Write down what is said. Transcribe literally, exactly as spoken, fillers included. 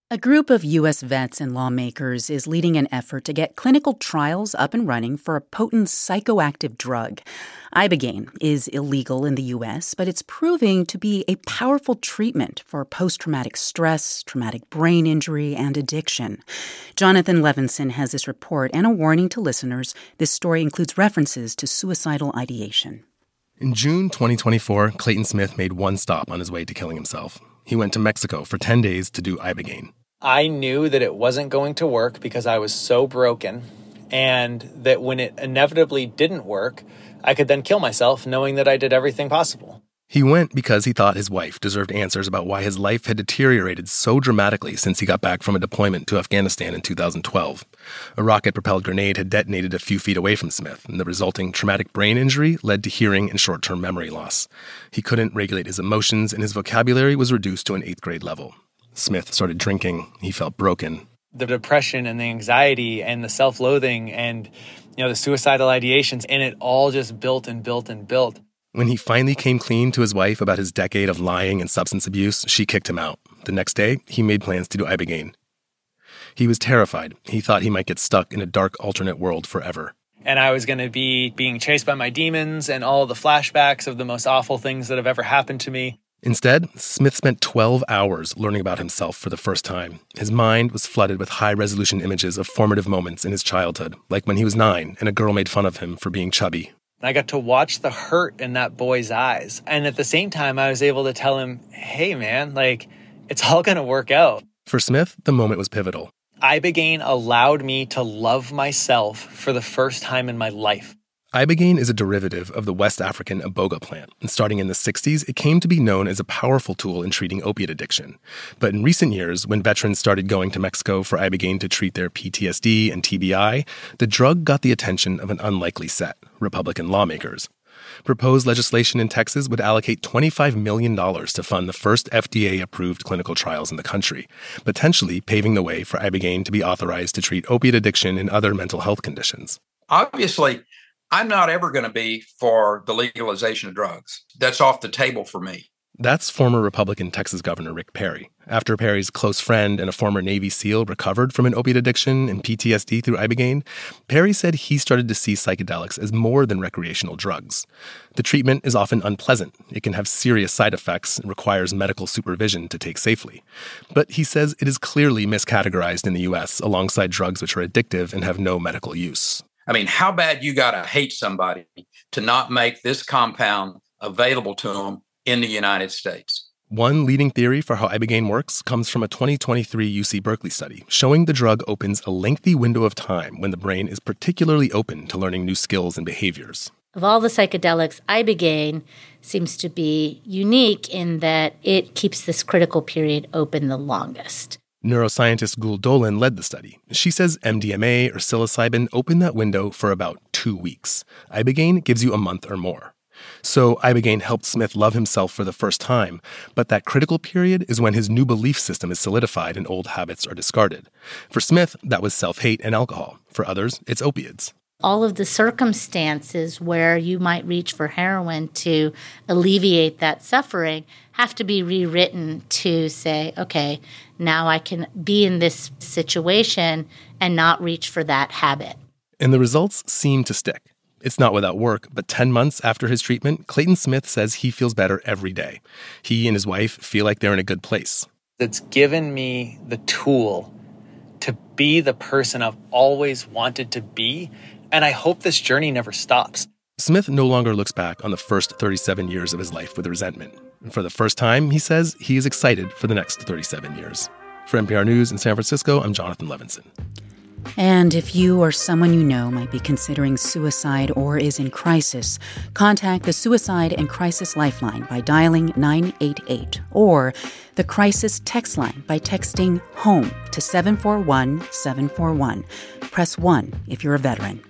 A group of U S vets and lawmakers is leading an effort to get clinical trials up and running for a potent psychoactive drug. Ibogaine is illegal in the U S, but it's proving to be a powerful treatment for post-traumatic stress, traumatic brain injury, and addiction. Jonathan Levinson has this report and a warning to listeners. This story includes references to suicidal ideation. In June twenty twenty-four, Clayton Smith made one stop on his way to killing himself. He went to Mexico for ten days to do Ibogaine. I knew that it wasn't going to work because I was so broken, and that when it inevitably didn't work, I could then kill myself knowing that I did everything possible. He went because he thought his wife deserved answers about why his life had deteriorated so dramatically since he got back from a deployment to Afghanistan in two thousand twelve. A rocket-propelled grenade had detonated a few feet away from Smith, and the resulting traumatic brain injury led to hearing and short-term memory loss. He couldn't regulate his emotions, and his vocabulary was reduced to an eighth grade level. Smith started drinking. He felt broken. The depression and the anxiety and the self-loathing and, you know, the suicidal ideations, and it all just built and built and built. When he finally came clean to his wife about his decade of lying and substance abuse, she kicked him out. The next day, he made plans to do Ibogaine. He was terrified. He thought he might get stuck in a dark alternate world forever. And I was going to be being chased by my demons and all the flashbacks of the most awful things that have ever happened to me. Instead, Smith spent twelve hours learning about himself for the first time. His mind was flooded with high-resolution images of formative moments in his childhood, like when he was nine and a girl made fun of him for being chubby. I got to watch the hurt in that boy's eyes. And at the same time, I was able to tell him, hey, man, like, it's all going to work out. For Smith, the moment was pivotal. Ibogaine allowed me to love myself for the first time in my life. Ibogaine is a derivative of the West African iboga plant, and starting in the sixties, it came to be known as a powerful tool in treating opiate addiction. But in recent years, when veterans started going to Mexico for Ibogaine to treat their P T S D and T B I, the drug got the attention of an unlikely set, Republican lawmakers. Proposed legislation in Texas would allocate twenty-five million dollars to fund the first F D A-approved clinical trials in the country, potentially paving the way for Ibogaine to be authorized to treat opiate addiction and other mental health conditions. Obviously, I'm not ever going to be for the legalization of drugs. That's off the table for me. That's former Republican Texas Governor Rick Perry. After Perry's close friend and a former Navy SEAL recovered from an opiate addiction and P T S D through Ibogaine, Perry said he started to see psychedelics as more than recreational drugs. The treatment is often unpleasant. It can have serious side effects and requires medical supervision to take safely. But he says it is clearly miscategorized in the U S alongside drugs which are addictive and have no medical use. I mean, how bad you got to hate somebody to not make this compound available to them in the United States? One leading theory for how Ibogaine works comes from a twenty twenty-three U C Berkeley study showing the drug opens a lengthy window of time when the brain is particularly open to learning new skills and behaviors. Of all the psychedelics, Ibogaine seems to be unique in that it keeps this critical period open the longest. Neuroscientist Gul Dolan led the study. She says M D M A or psilocybin open that window for about two weeks. Ibogaine gives you a month or more. So Ibogaine helped Smith love himself for the first time, but that critical period is when his new belief system is solidified and old habits are discarded. For Smith, that was self-hate and alcohol. For others, it's opiates. All of the circumstances where you might reach for heroin to alleviate that suffering have to be rewritten to say, okay, now I can be in this situation and not reach for that habit. And the results seem to stick. It's not without work, but ten months after his treatment, Clayton Smith says he feels better every day. He and his wife feel like they're in a good place. It's given me the tool to be the person I've always wanted to be, and I hope this journey never stops. Smith no longer looks back on the first thirty-seven years of his life with resentment. And for the first time, he says he is excited for the next thirty-seven years. For N P R News in San Francisco, I'm Jonathan Levinson. And if you or someone you know might be considering suicide or is in crisis, contact the Suicide and Crisis Lifeline by dialing nine eight eight or the Crisis Text Line by texting HOME to seven four one seven four one. Press one if you're a veteran.